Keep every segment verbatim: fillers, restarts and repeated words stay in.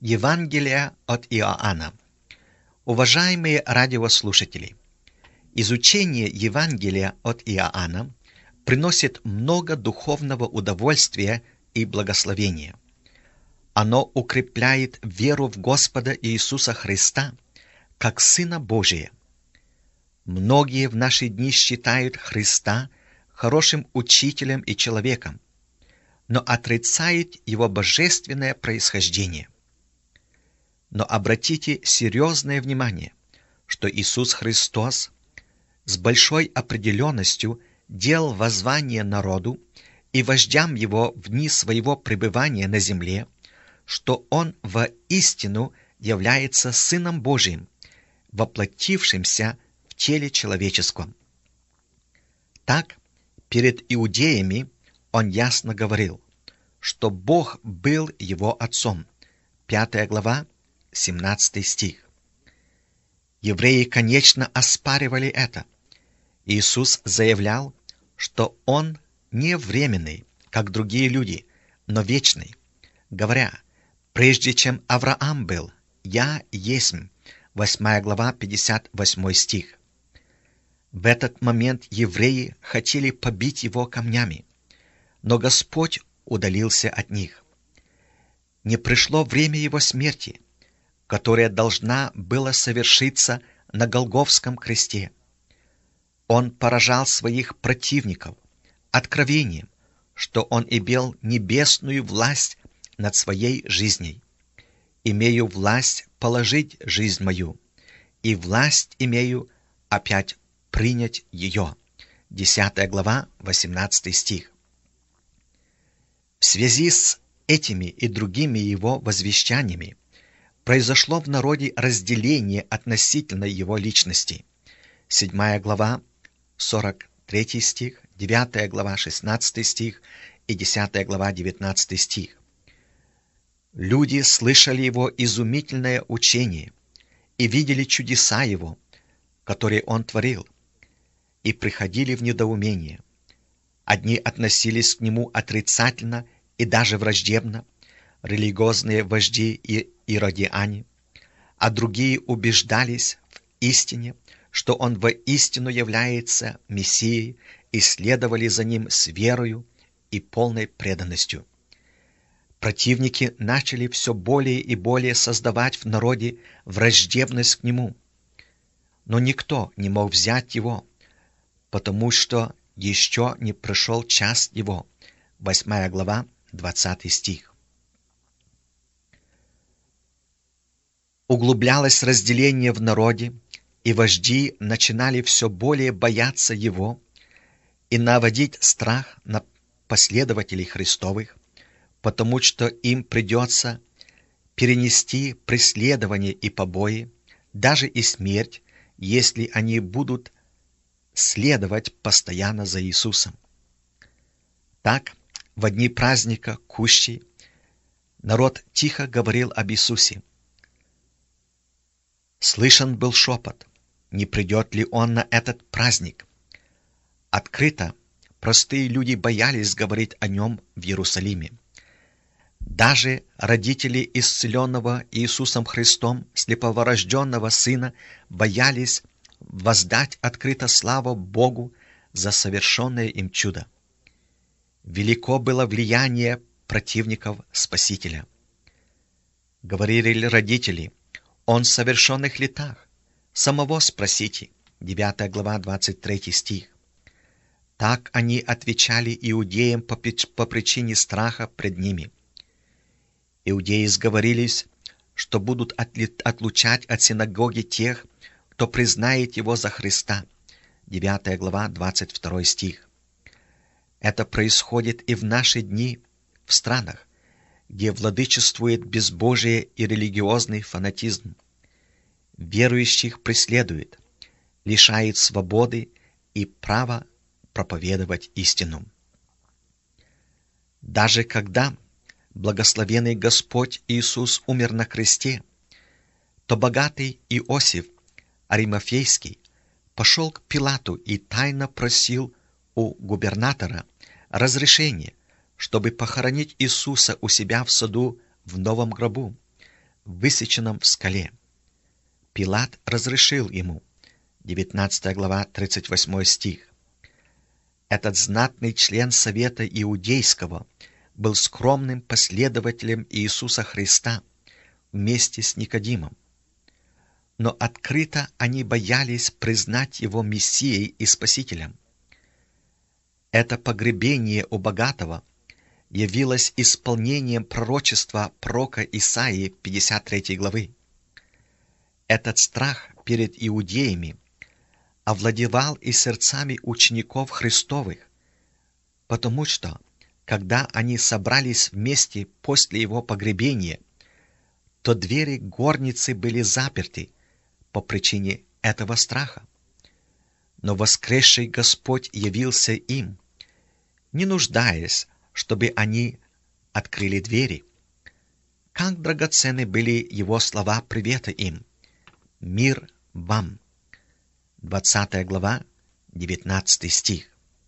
Евангелие от Иоанна. Уважаемые радиослушатели, изучение Евангелия от Иоанна приносит много духовного удовольствия и благословения. Оно укрепляет веру в Господа Иисуса Христа как Сына Божия. Многие в наши дни считают Христа хорошим учителем и человеком, но отрицают его божественное происхождение. Но обратите серьезное внимание, что Иисус Христос с большой определенностью делал воззвание народу и вождям его в дни своего пребывания на земле, что Он воистину является Сыном Божиим, воплотившимся в теле человеческом. Так, перед иудеями Он ясно говорил, что Бог был его Отцом. Пятая глава, семнадцатый стих. Евреи, конечно, оспаривали это. Иисус заявлял, что Он не временный, как другие люди, но вечный, говоря: «Прежде чем Авраам был, Я есмь». Восьмая глава, пятьдесят восьмой стих. В этот момент евреи хотели побить Его камнями, но Господь удалился от них. Не пришло время Его смерти, которая должна была совершиться на Голгофском кресте. Он поражал своих противников откровением, что Он имел небесную власть над своей жизнью. «Имею власть положить жизнь мою, и власть имею опять принять ее». Десятая глава, восемнадцатый стих. В связи с этими и другими Его возвещаниями произошло в народе разделение относительно Его личности. Седьмая глава, сорок третий стих, девятая глава, шестнадцатый стих и десятая глава, девятнадцатый стих. Люди слышали Его изумительное учение и видели чудеса Его, которые Он творил, и приходили в недоумение. Одни относились к Нему отрицательно и даже враждебно, религиозные вожди и иродиане, а другие убеждались в истине, что Он воистину является Мессией, и следовали за Ним с верою и полной преданностью. Противники начали все более и более создавать в народе враждебность к Нему, но никто не мог взять Его, потому что еще не пришел час Его. Восьмая глава, двадцатый стих. Углублялось разделение в народе, и вожди начинали все более бояться Его и наводить страх на последователей Христовых, потому что им придется перенести преследование и побои, даже и смерть, если они будут следовать постоянно за Иисусом. Так, в дни праздника Кущи народ тихо говорил об Иисусе. Слышен был шепот, не придет ли Он на этот праздник. Открыто простые люди боялись говорить о Нем в Иерусалиме. Даже родители исцеленного Иисусом Христом слеповорожденного Сына боялись воздать открыто славу Богу за совершенное им чудо. Велико было влияние противников Спасителя. Говорили родители: «Он в совершенных летах, самого спросите». Девятая глава, двадцать третий стих. Так они отвечали иудеям по, по причине страха пред ними. Иудеи сговорились, что будут отлучать от синагоги тех, кто признает Его за Христа. Девятая глава, двадцать второй стих. Это происходит и в наши дни в странах, где владычествует безбожие и религиозный фанатизм. Верующих преследует, лишает свободы и права проповедовать истину. Даже когда благословенный Господь Иисус умер на кресте, то богатый Иосиф Аримафейский пошел к Пилату и тайно просил у губернатора разрешение, чтобы похоронить Иисуса у себя в саду в новом гробу, высеченном в скале. Пилат разрешил ему. девятнадцатая глава, тридцать восьмой стих. Этот знатный член Совета Иудейского был скромным последователем Иисуса Христа вместе с Никодимом. Но открыто они боялись признать его Мессией и Спасителем. Это погребение у богатого явилось исполнением пророчества пророка Исаии пятьдесят третьей главы. Этот страх перед иудеями овладевал и сердцами учеников Христовых, потому что, когда они собрались вместе после его погребения, то двери горницы были заперты по причине этого страха. Но воскресший Господь явился им, не нуждаясь, чтобы они открыли двери. Как драгоценны были его слова привета им. «Мир вам». двадцатая глава, девятнадцатый стих.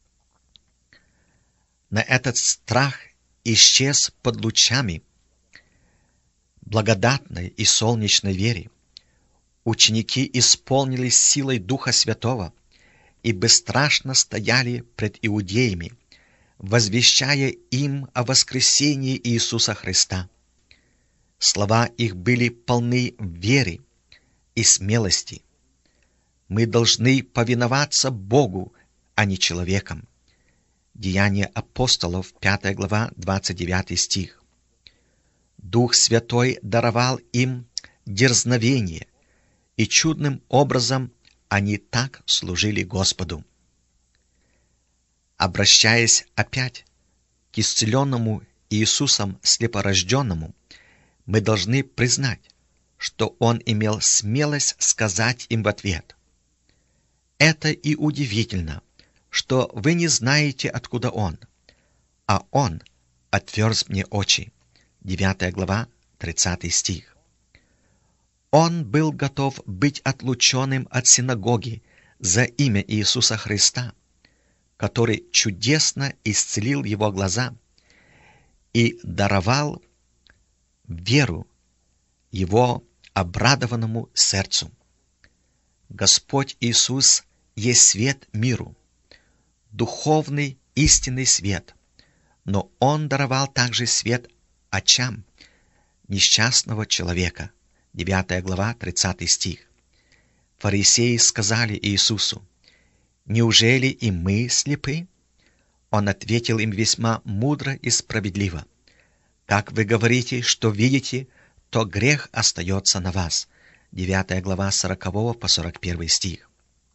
На этот страх исчез под лучами благодатной и солнечной веры. Ученики исполнились силой Духа Святого и бесстрашно стояли пред иудеями, возвещая им о воскресении Иисуса Христа. Слова их были полны веры и смелости. Мы должны повиноваться Богу, а не человекам. Деяния апостолов, пятая глава, двадцать девятый стих. Дух Святой даровал им дерзновение, и чудным образом они так служили Господу. Обращаясь опять к исцеленному Иисусом слепорожденному, мы должны признать, что Он имел смелость сказать им в ответ: «Это и удивительно, что вы не знаете, откуда Он, а Он отверз мне очи». девятая глава, тридцатый стих. Он был готов быть отлученным от синагоги за имя Иисуса Христа, который чудесно исцелил его глаза и даровал веру его обрадованному сердцу. Господь Иисус есть свет миру, духовный истинный свет, но Он даровал также свет очам несчастного человека. девятая глава, тридцатый стих. Фарисеи сказали Иисусу: «Неужели и мы слепы?» Он ответил им весьма мудро и справедливо: «Как вы говорите, что видите, то грех остается на вас». девятая глава, сорокового по сорок первый стих.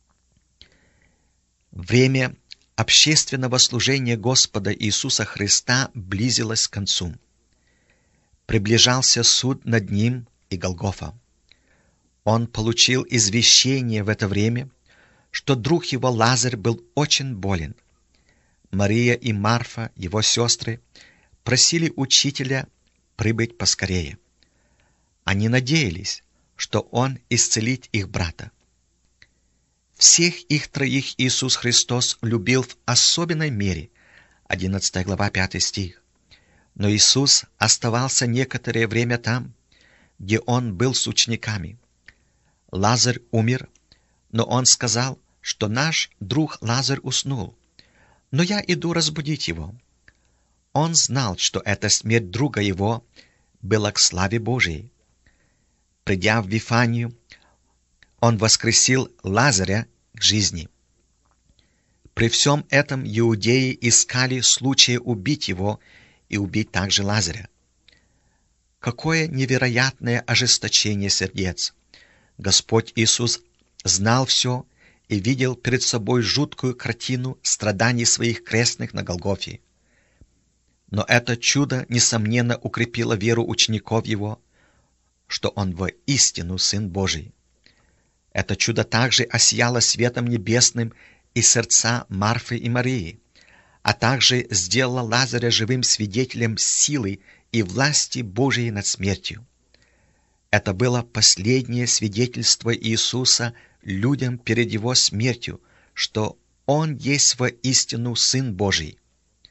Время общественного служения Господа Иисуса Христа близилось к концу. Приближался суд над Ним и Голгофа. Он получил извещение в это время, что друг его Лазарь был очень болен. Мария и Марфа, его сестры, просили учителя прибыть поскорее. Они надеялись, что Он исцелит их брата. Всех их троих Иисус Христос любил в особенной мере. одиннадцатая глава, пятый стих. Но Иисус оставался некоторое время там, где Он был с учениками. Лазарь умер, но Он сказал, что наш друг Лазарь уснул, но я иду разбудить его. Он знал, что эта смерть друга его была к славе Божией. Придя в Вифанию, Он воскресил Лазаря к жизни. При всем этом иудеи искали случая убить его и убить также Лазаря. Какое невероятное ожесточение сердец! Господь Иисус знал все и видел перед собой жуткую картину страданий своих крестных на Голгофе. Но это чудо, несомненно, укрепило веру учеников Его, что Он воистину Сын Божий. Это чудо также осияло светом небесным и сердца Марфы и Марии, а также сделало Лазаря живым свидетелем силы и власти Божией над смертью. Это было последнее свидетельство Иисуса людям перед Его смертью, что Он есть воистину Сын Божий.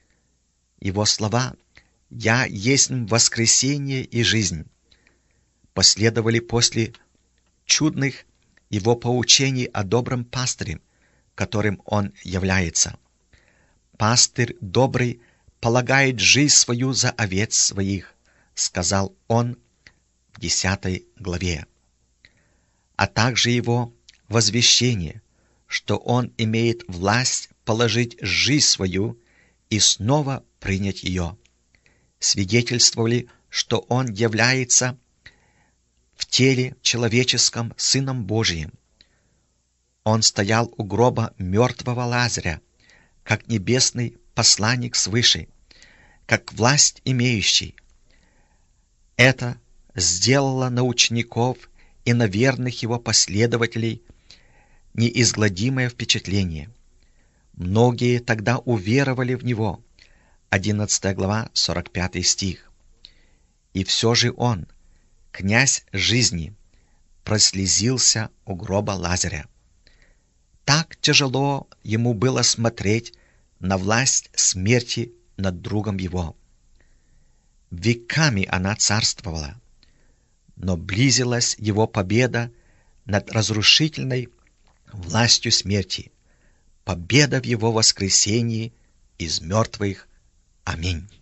Его слова «Я есть воскресение и жизнь» последовали после чудных его поучений о добром пастыре, которым он является. «Пастырь добрый полагает жизнь свою за овец своих», сказал он в десятой главе. А также его возвещение, что он имеет власть положить жизнь свою и снова принять ее, свидетельствовали, что он является в теле человеческом Сыном Божиим. Он стоял у гроба мертвого Лазаря, как небесный посланник свыше, как власть имеющий. Это сделало на учеников и на верных его последователей неизгладимое впечатление. Многие тогда уверовали в него. одиннадцатая глава, сорок пятый стих. И все же он, князь жизни, прослезился у гроба Лазаря. Так тяжело ему было смотреть на власть смерти над другом его. Веками она царствовала, но близилась его победа над разрушительной властью смерти, победа в его воскресении из мертвых. Аминь.